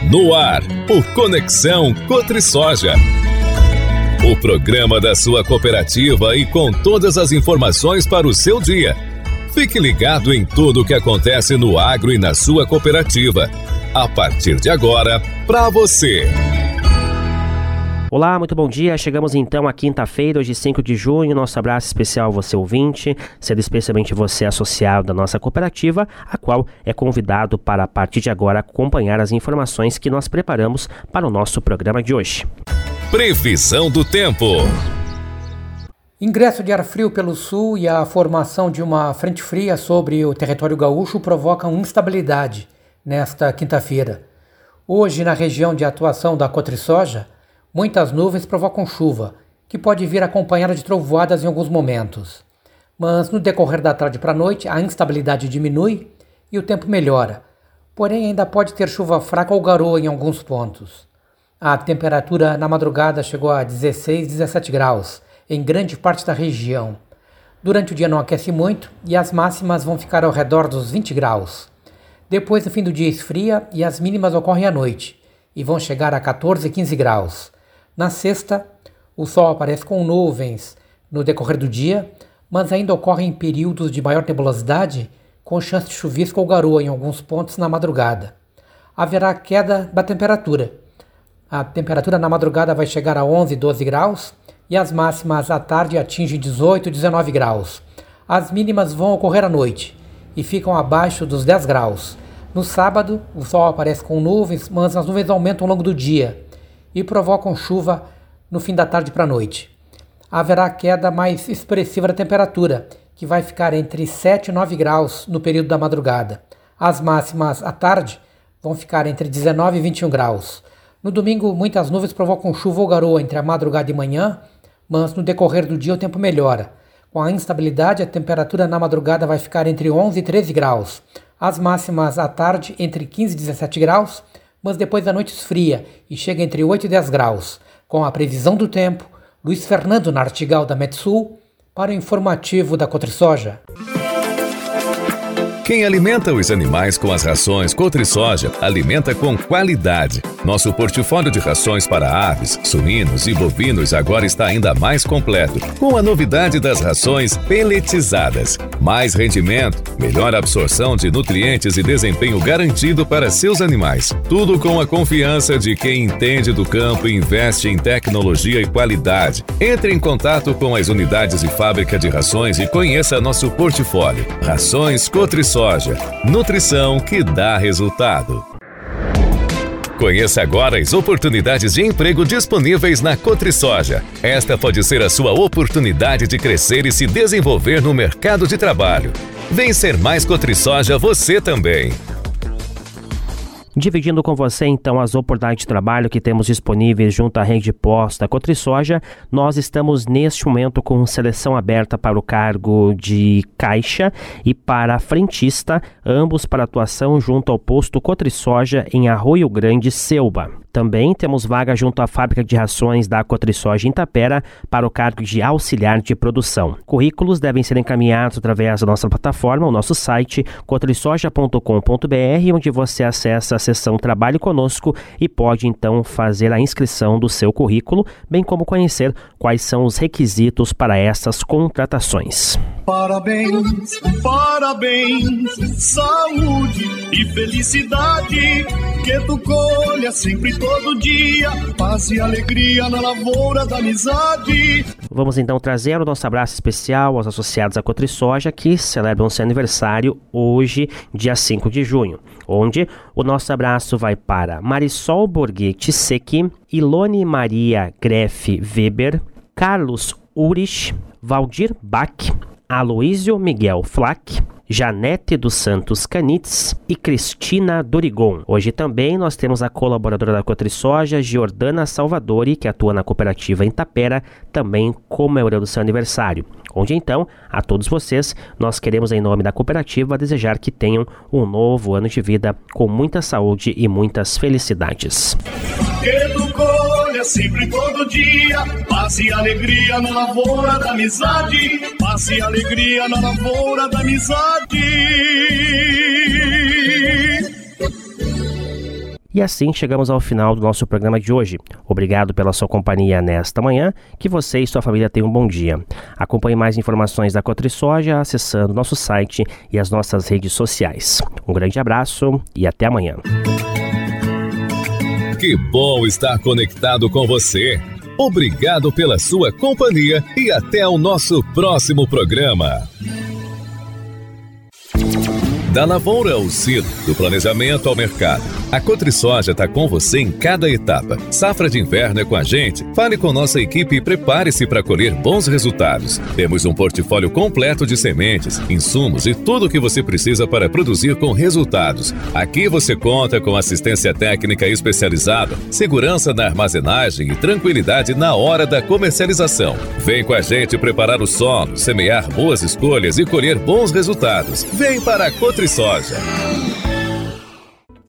No ar, o Conexão Cotrisoja. O programa da sua cooperativa e com todas as informações para o seu dia. Fique ligado em tudo o que acontece no agro e na sua cooperativa. A partir de agora, para você. Olá, muito bom dia. Chegamos então à quinta-feira, hoje 5 de junho. Nosso abraço especial a você ouvinte, sendo especialmente você associado da nossa cooperativa, a qual é convidado para, a partir de agora, acompanhar as informações que nós preparamos para o nosso programa de hoje. Previsão do tempo. Ingresso de ar frio pelo sul e a formação de uma frente fria sobre o território gaúcho provocam instabilidade nesta quinta-feira. Hoje, na região de atuação da Cotrisoja, muitas nuvens provocam chuva, que pode vir acompanhada de trovoadas em alguns momentos. Mas no decorrer da tarde para a noite, a instabilidade diminui e o tempo melhora. Porém, ainda pode ter chuva fraca ou garoa em alguns pontos. A temperatura na madrugada chegou a 16, 17 graus, em grande parte da região. Durante o dia não aquece muito e as máximas vão ficar ao redor dos 20 graus. Depois, no fim do dia, esfria e as mínimas ocorrem à noite e vão chegar a 14, 15 graus. Na sexta, o sol aparece com nuvens no decorrer do dia, mas ainda ocorrem períodos de maior nebulosidade, com chance de chuvisco ou garoa em alguns pontos na madrugada. Haverá queda da temperatura. A temperatura na madrugada vai chegar a 11, 12 graus e as máximas à tarde atingem 18, 19 graus. As mínimas vão ocorrer à noite e ficam abaixo dos 10 graus. No sábado, o sol aparece com nuvens, mas as nuvens aumentam ao longo do dia e provocam chuva no fim da tarde para a noite. Haverá queda mais expressiva da temperatura, que vai ficar entre 7 e 9 graus no período da madrugada. As máximas à tarde vão ficar entre 19 e 21 graus. No domingo, muitas nuvens provocam chuva ou garoa entre a madrugada e manhã, mas no decorrer do dia o tempo melhora. Com a instabilidade, a temperatura na madrugada vai ficar entre 11 e 13 graus. As máximas à tarde entre 15 e 17 graus, mas depois da noite esfria e chega entre 8 e 10 graus. Com a previsão do tempo, Luiz Fernando Nartigal da Metsul, para o informativo da Cotrisoja. Quem alimenta os animais com as rações Cotrisoja, alimenta com qualidade. Nosso portfólio de rações para aves, suínos e bovinos agora está ainda mais completo, com a novidade das rações peletizadas. Mais rendimento, melhor absorção de nutrientes e desempenho garantido para seus animais. Tudo com a confiança de quem entende do campo e investe em tecnologia e qualidade. Entre em contato com as unidades de fábrica de rações e conheça nosso portfólio. Rações Cotrisoja. Nutrição que dá resultado. Conheça agora as oportunidades de emprego disponíveis na Cotrisoja. Esta pode ser a sua oportunidade de crescer e se desenvolver no mercado de trabalho. Vem ser mais Cotrisoja você também. Dividindo com você, então, as oportunidades de trabalho que temos disponíveis junto à rede posta Cotrisoja, nós estamos neste momento com seleção aberta para o cargo de caixa e para frentista, ambos para atuação junto ao posto Cotrisoja em Arroio Grande, Selba. Também temos vaga junto à fábrica de rações da Cotrisoja em Itapera para o cargo de auxiliar de produção. Currículos devem ser encaminhados através da nossa plataforma, o nosso site cotrisoja.com.br, onde você acessa a seção Trabalhe Conosco e pode então fazer a inscrição do seu currículo, bem como conhecer quais são os requisitos para essas contratações. Parabéns, parabéns, saúde e felicidade, que tu colha sempre todo dia, paz e alegria na lavoura da amizade. Vamos então trazer o nosso abraço especial aos associados à Cotrisoja que celebram seu aniversário hoje, dia 5 de junho, onde o nosso abraço vai para Marisol Borghetti Secchi, Ilone Maria Greff Weber, Carlos Urich, Valdir Bach, Aloísio Miguel Flack, Janete dos Santos Canitz e Cristina Dorigon. Hoje também nós temos a colaboradora da Cotrisoja, Giordana Salvadori, que atua na cooperativa em Itapera, também comemorando seu aniversário. Onde então, a todos vocês, nós queremos em nome da cooperativa desejar que tenham um novo ano de vida com muita saúde e muitas felicidades. Sempre todo dia, paz e alegria na lavoura da amizade, paz e alegria na lavoura da amizade. E assim chegamos ao final do nosso programa de hoje. Obrigado pela sua companhia nesta manhã, que você e sua família tenham um bom dia. Acompanhe mais informações da CotriSoja acessando nosso site e as nossas redes sociais. Um grande abraço e até amanhã. Que bom estar conectado com você. Obrigado pela sua companhia e até o nosso próximo programa. Da lavoura ao silo, do planejamento ao mercado, a CotriSoja está com você em cada etapa. Safra de inverno é com a gente? Fale com nossa equipe e prepare-se para colher bons resultados. Temos um portfólio completo de sementes, insumos e tudo o que você precisa para produzir com resultados. Aqui você conta com assistência técnica especializada, segurança na armazenagem e tranquilidade na hora da comercialização. Vem com a gente preparar o solo, semear boas escolhas e colher bons resultados. Vem para a CotriSoja.